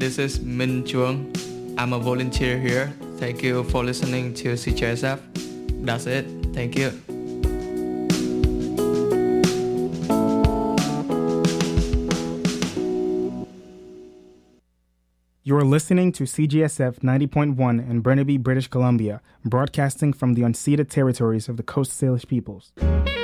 This is Min Chuang. I'm a volunteer here. Thank you for listening to CJSF. That's it. Thank you. You're listening to CGSF 90.1 in Burnaby, British Columbia, broadcasting from the unceded territories of the Coast Salish peoples.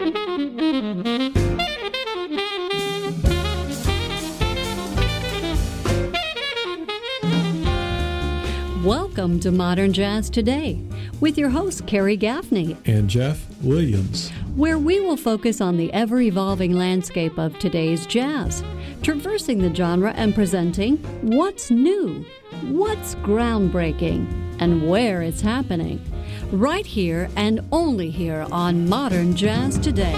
Welcome to Modern Jazz Today with your host, Carrie Gaffney and Jeff Williams, where we will focus on the ever-evolving landscape of today's jazz, traversing the genre and presenting what's new, what's groundbreaking, and where it's happening. Right here and only here on Modern Jazz Today.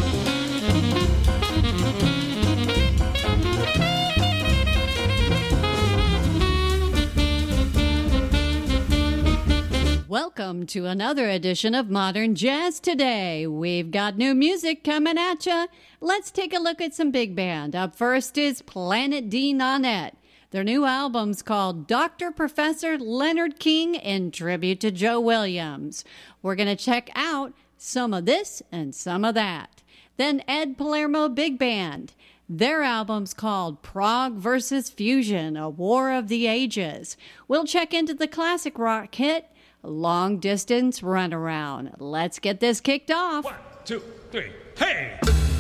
Welcome to another edition of Modern Jazz Today. We've got new music coming at you. Let's take a look at some big band. Up first is Planet D Nonette. Their new album's called Dr. Professor Leonard King in tribute to Joe Williams. We're going to check out some of this and some of that. Then Ed Palermo Big Band. Their album's called Prog vs. Fusion, A War of the Ages. We'll check into the classic rock hit, Long Distance Runaround. Let's get this kicked off. 1, 2, 3, hey!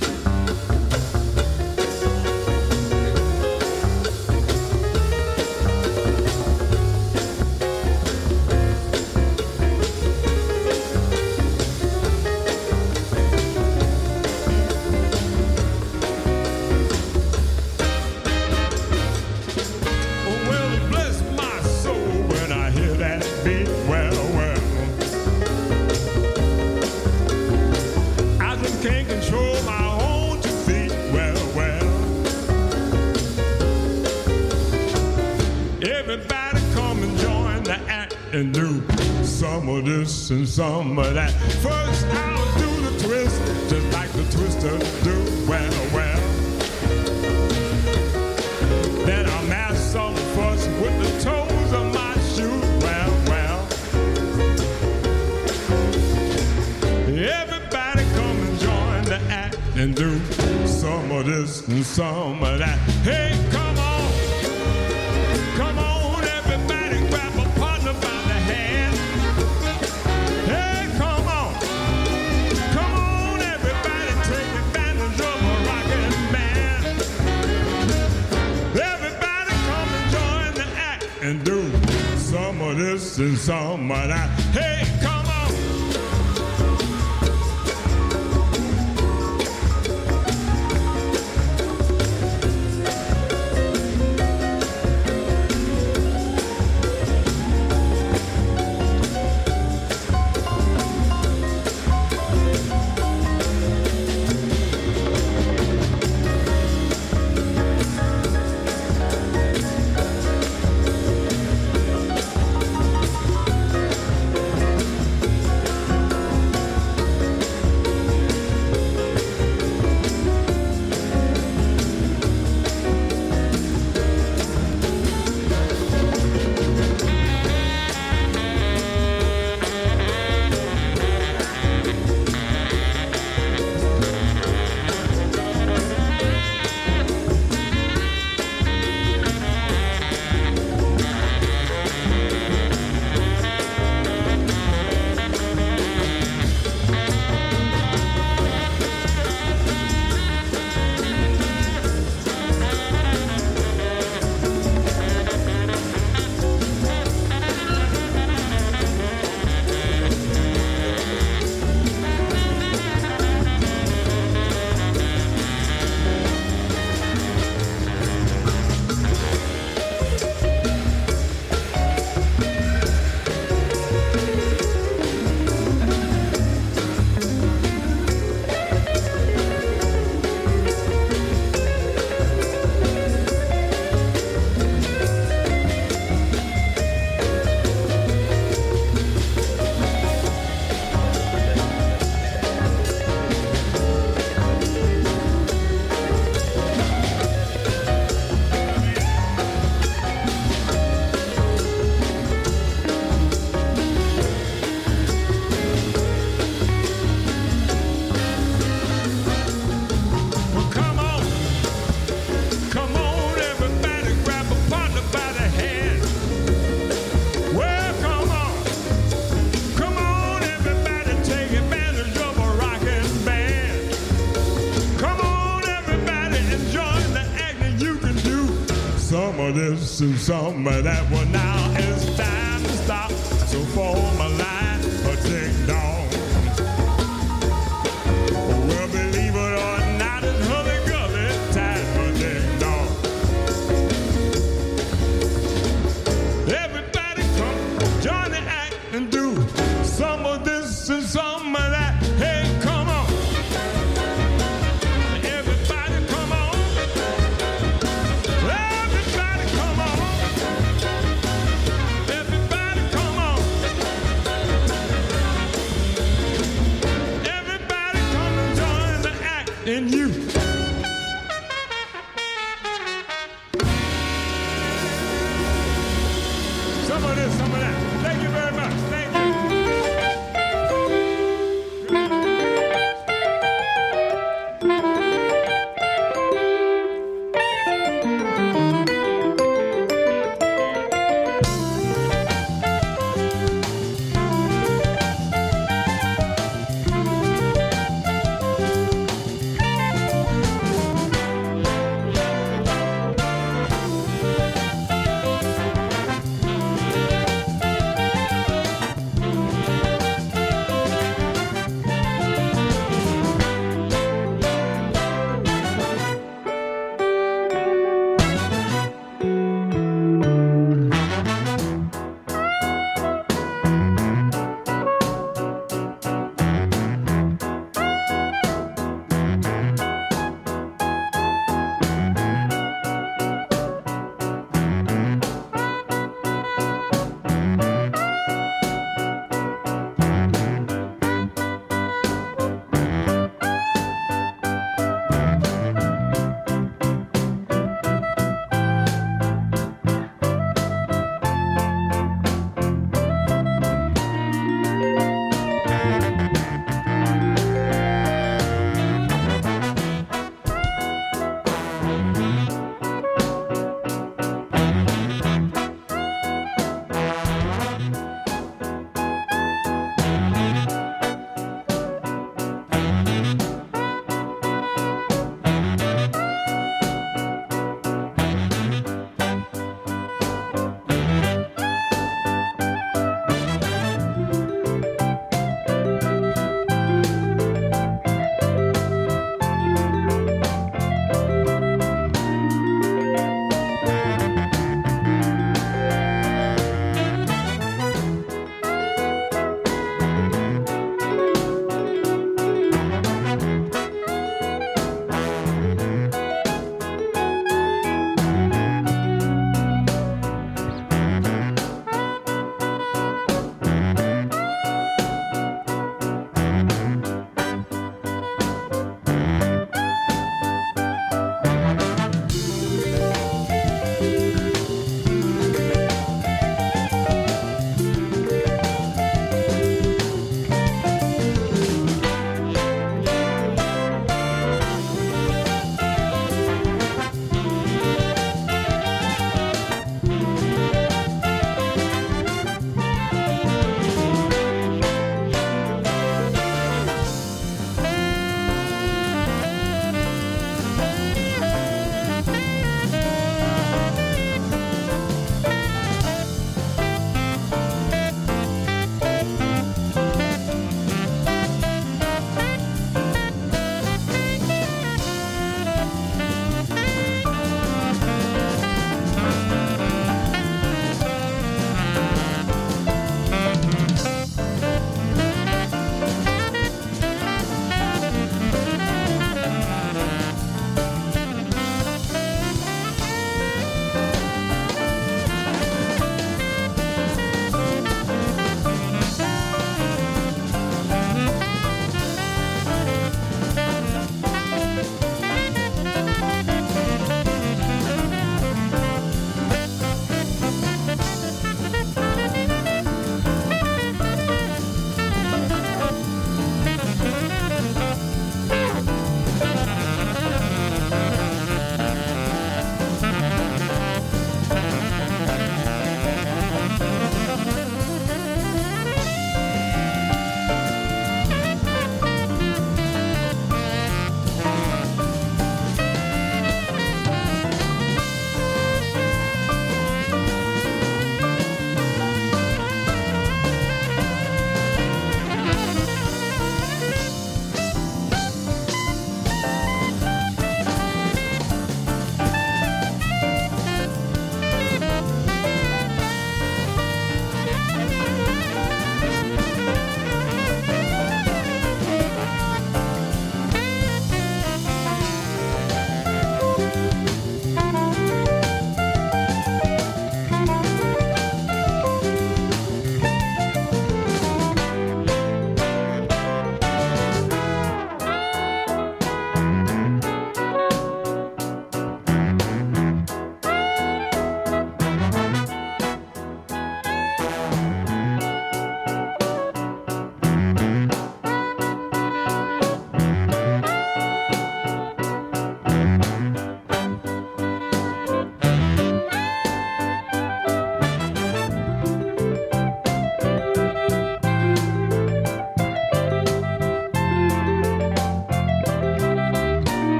And do some of this and some of that. First I'll do the twist, just like the twister do. Well, well. Then I'll mash some fuss with the toes of my shoe. Well, well. Everybody come and join the act and do some of this and some of that. Hey, come on, come on. And do some of this and some of that. Hey, come on. this and some of that. Well, now it's time to stop. So form a line, a ding dong. Well, believe it or not, it's hurry-gurry time, a ding dong. Everybody come, join the act and do some of this and some of that. Hey, come on. Everybody come on. Everybody come on. Everybody come on.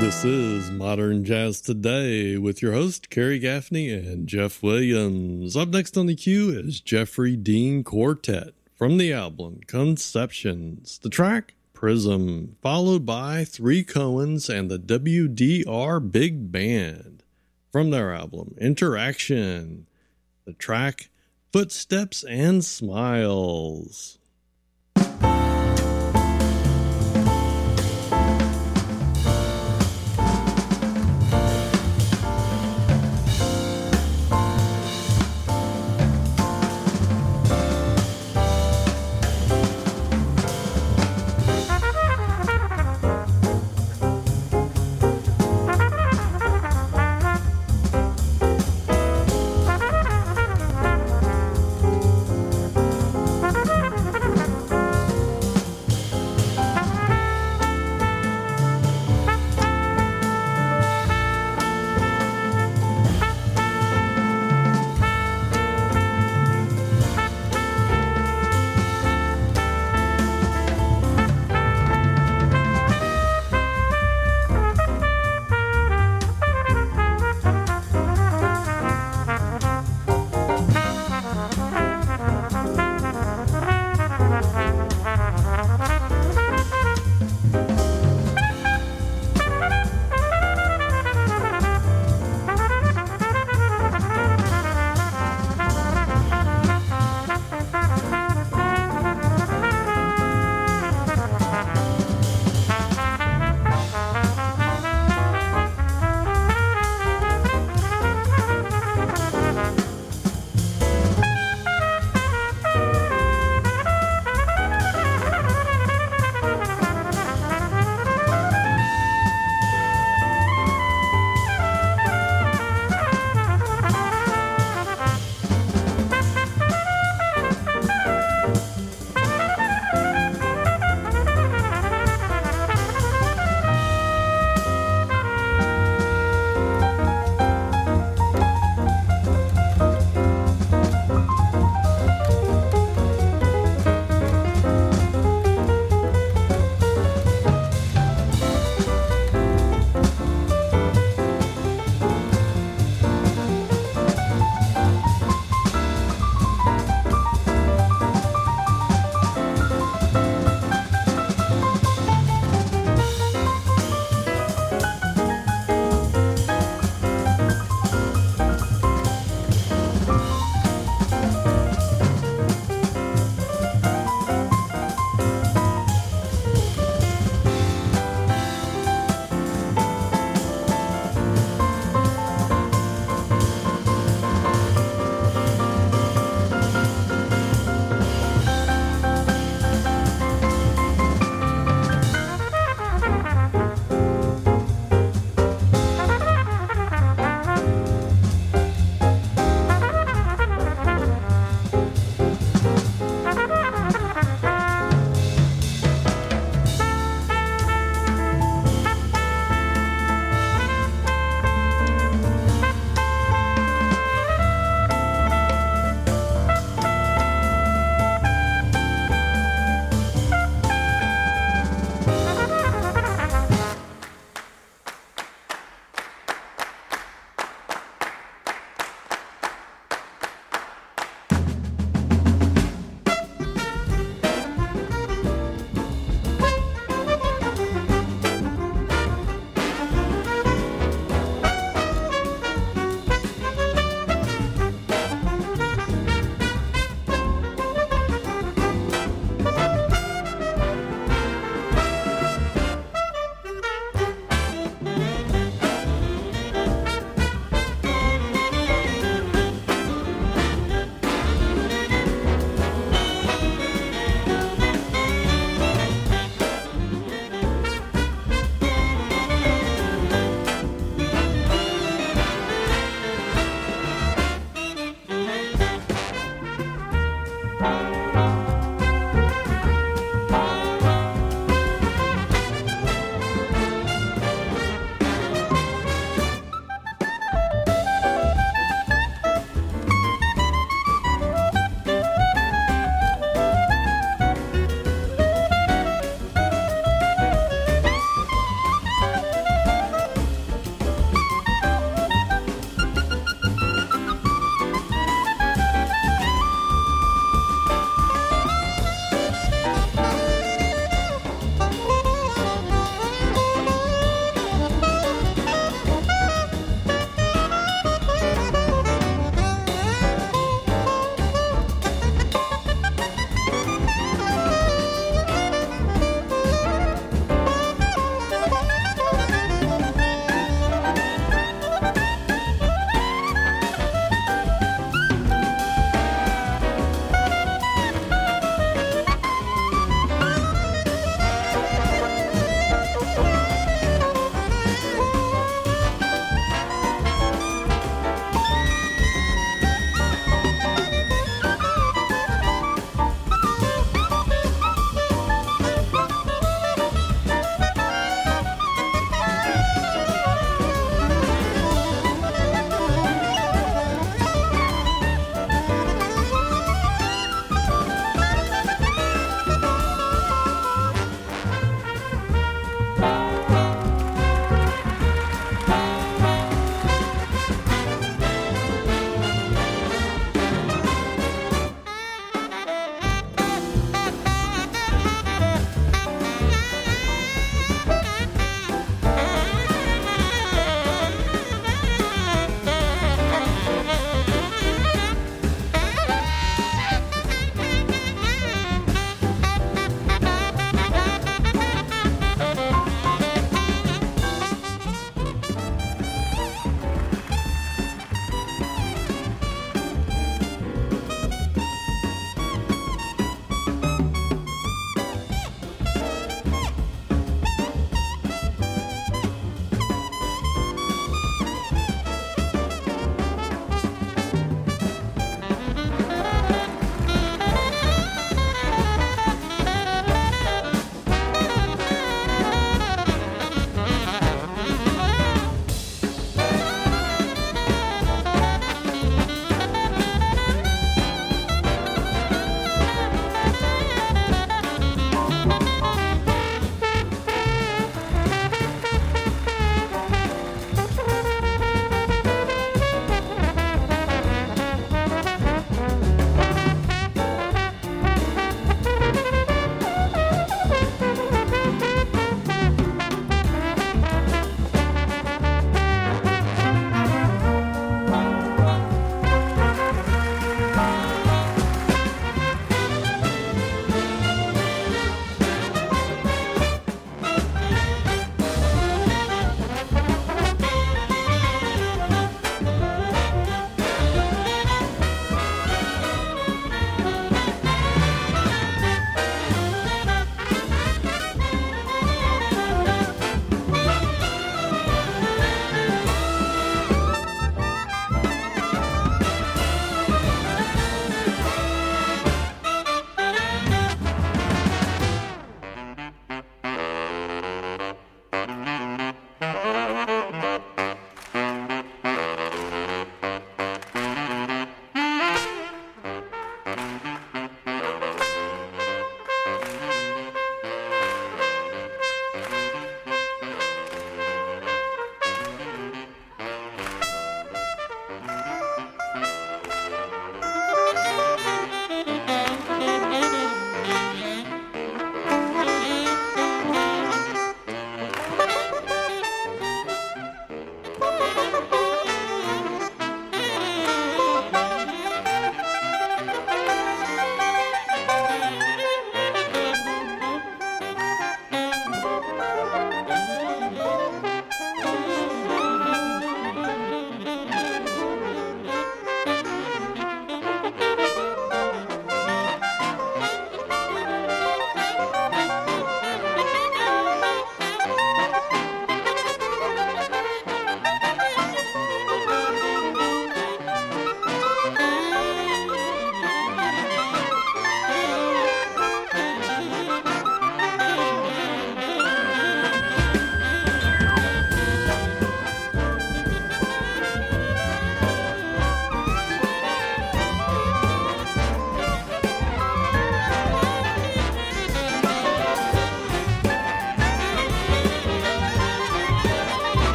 This is Modern Jazz Today with your host, Kerry Gaffney and Jeff Williams. Up next on the queue is Jeffrey Dean Quartet from the album Conceptions. The track, Prism, followed by Three Cohens and the WDR Big Band from their album Interaction. The track, Footsteps and Smiles.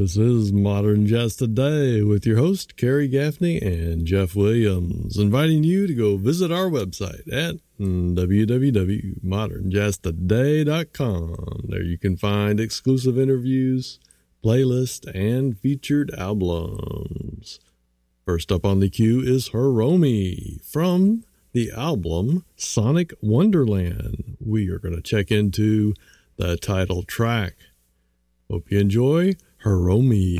This is Modern Jazz Today with your host, Kerry Gaffney and Jeff Williams, inviting you to go visit our website at www.modernjazztoday.com. There you can find exclusive interviews, playlists, and featured albums. First up on the queue is Hiromi from the album Sonic Wonderland. We are going to check into the title track. Hope you enjoy Hiromi.